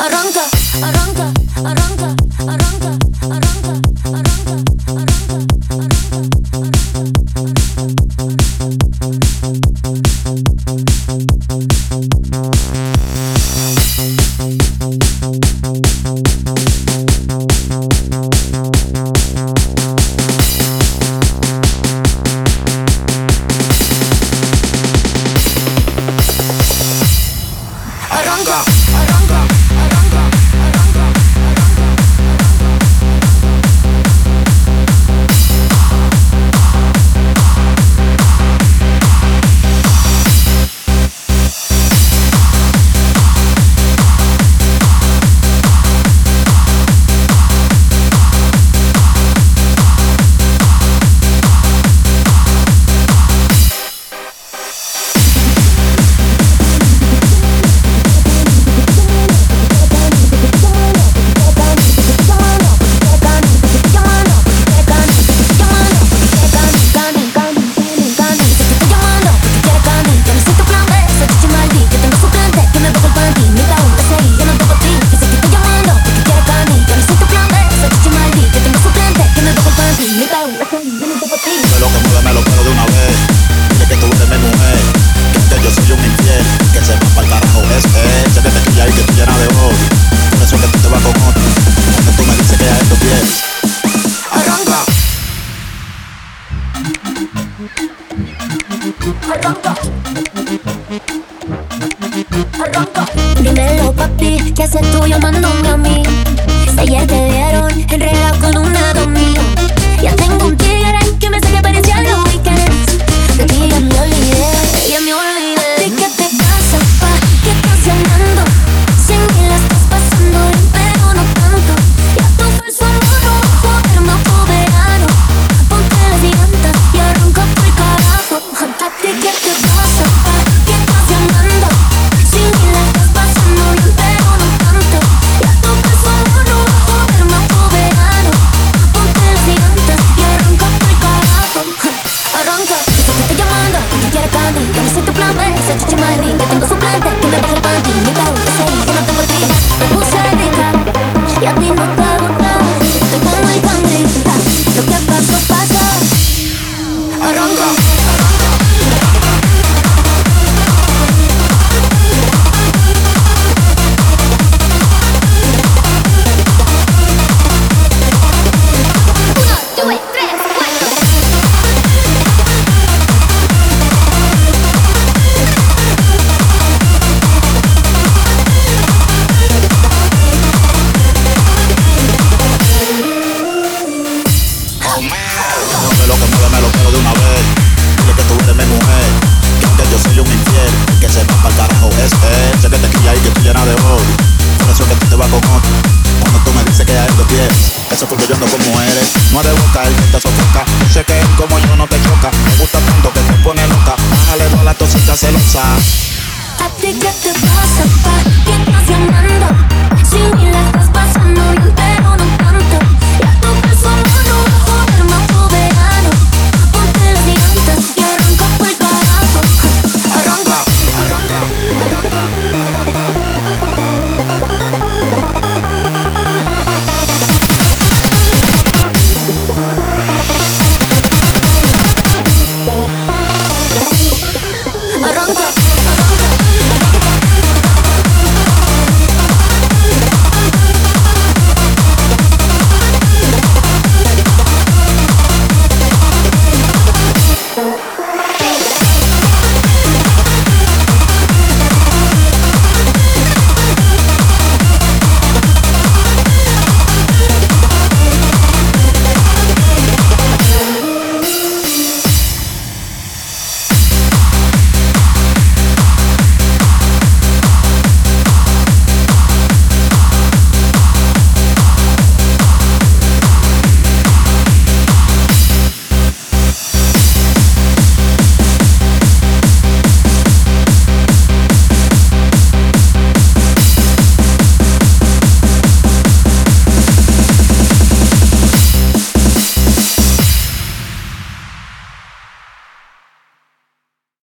Arranca, arranca, arranca, arranca, arranca, arranca, Dímelo, papi, ¿qué haces tú llamándome a mí? Si ayer te vieron enredado con un lado mío. Ya tengo un tigre que me saque parecía los weekends. De ti ya me olvidé, ya me olvidé. ¿De qué te pasa, pa? ¿Qué estás llamando? Sin mí la estás pasando bien, pero no tanto. Ya tu falso amor no va a joderme otro verano. Ponte las llantas y arranca por el carajo. ¿A ti qué te pasa, pa? ¿Qué estás llamando? Sin mí la estás pasando bien, pero no tanto. Ya tu falso amor no va a joderme otro verano. Ponte las llantas y arranca por el carajo. Arranca, que te estoy llamando, que quieres candy. Yo no soy tu plan B, soy Chichi Madrid. Que tengo suplente, que me baja el panty. Mi pregunta es yo no tengo ti. Me puse rica, y a ti no te gusta. Estoy como el candy, lo que pasó, pasó. Arranca. Lo que mueve me lo quiero de una vez. Dile que tú eres mi mujer, que aunque yo soy un infiel, que se va pa'l carajo es él. Sé que te quilla y que tú llena de odio, por eso que tú te vas con otro. Cuando tú me dices que a él lo quieres, eso es porque yo ando como eres. No ha de buscar, que te sofoca. Sé que él como yo no te choca. Me gusta tanto que te pone loca. Bájale toda la tosita celosa. ¿A ti qué te pasa, pa? ¿Qué estás llamando? Si ni la estás